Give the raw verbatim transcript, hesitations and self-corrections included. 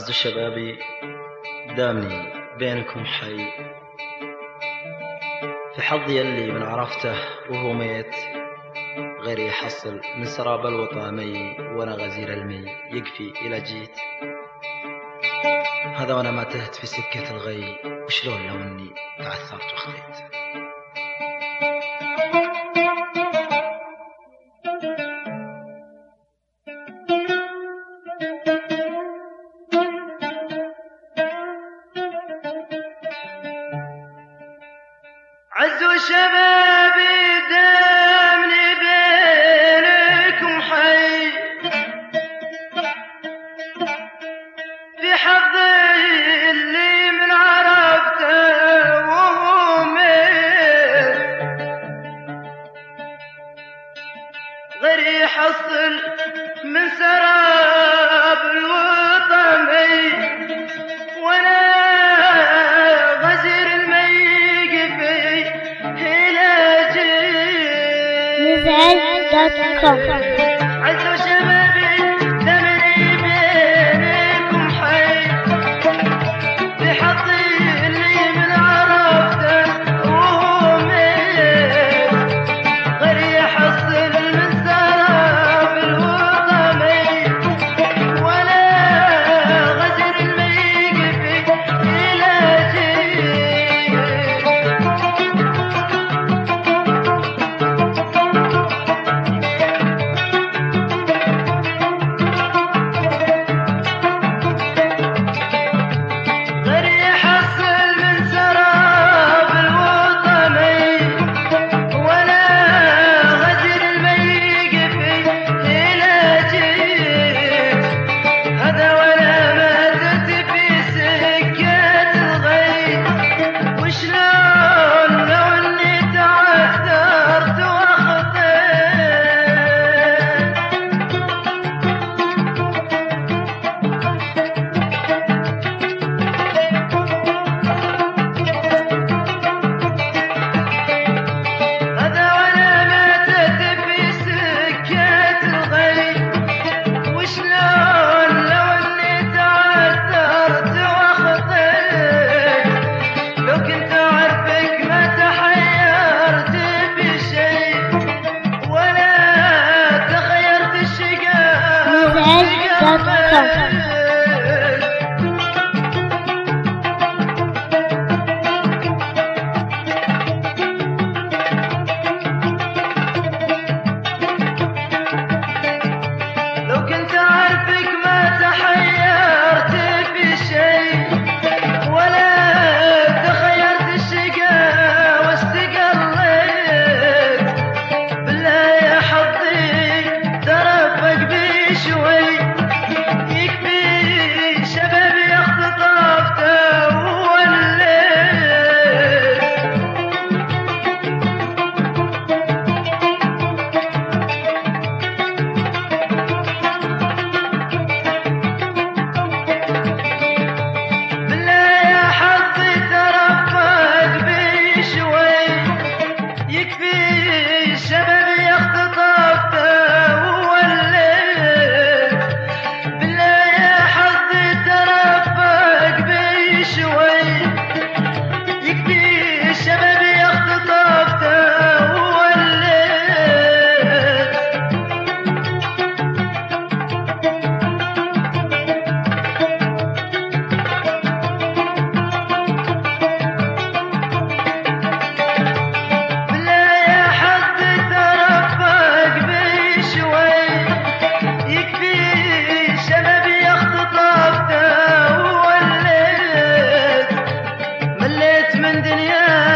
عز شبابي دامني بينكم حي، في حظي اللي من عرفته وهو ميت، غير يحصل من سراب الوطامي وانا غزير المي يكفي الى جيت. هذا وانا ما تهت في سكة الغي، وشلون لو اني تعثرت وخذيت. عز شبابي دامني بينكم حي، في حظي اللي من عرفته وهو ميت، غير يحصل من سراب الوطمي وانا غزير المي عز شبابي دامني بينكم حي، في حظي اللي من عرفته وهو ميت، غير يحصل من سراب الوطمي ولا غزير المي إلى جيت. من دنيا